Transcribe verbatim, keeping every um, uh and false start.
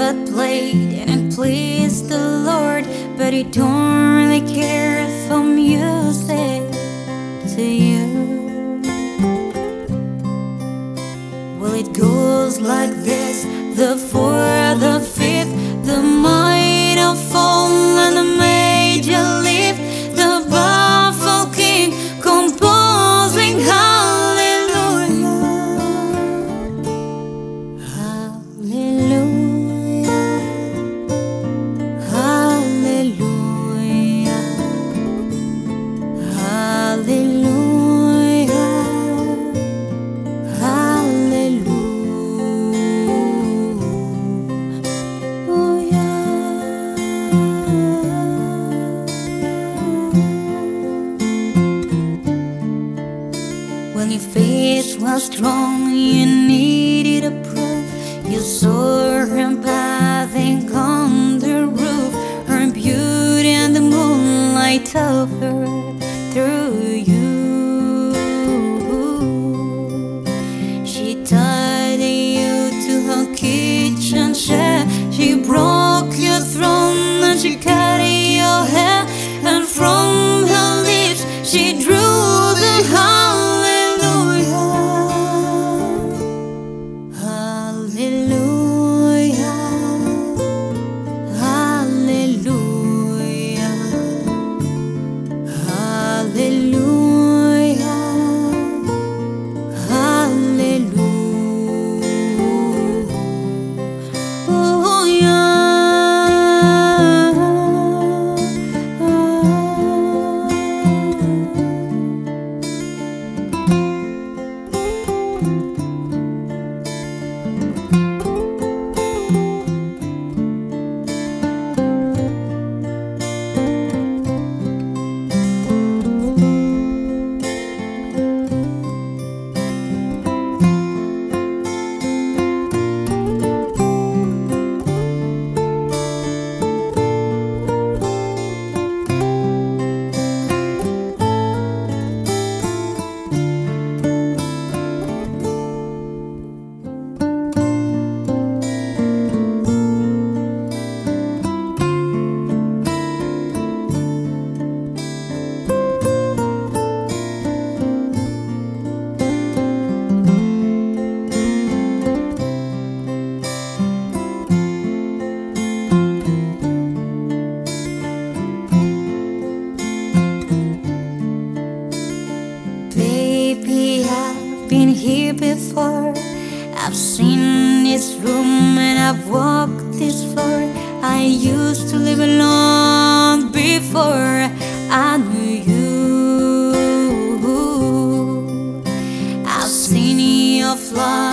got played and it pleased the Lord, but He don't really care for music to you. Well, it goes like this: the fourth, the fifth, the minor fall and the major lift, the baffled king composing hallelujah, hallelujah, hallelujah, hallelujah, when your faith was strong, you needed a proof. You saw Him bathing on the roof, her beauty and the moonlight over through you. She tied you to her kitchen chair, she broke your throne and she cut your hair, and from her lips she drew the hallelujah, hallelujah, hallelujah, hallelujah, hallelujah. Oh yeah. Been here before, I've seen this room and I've walked this floor. I used to live alone before I knew you. I've seen your flaws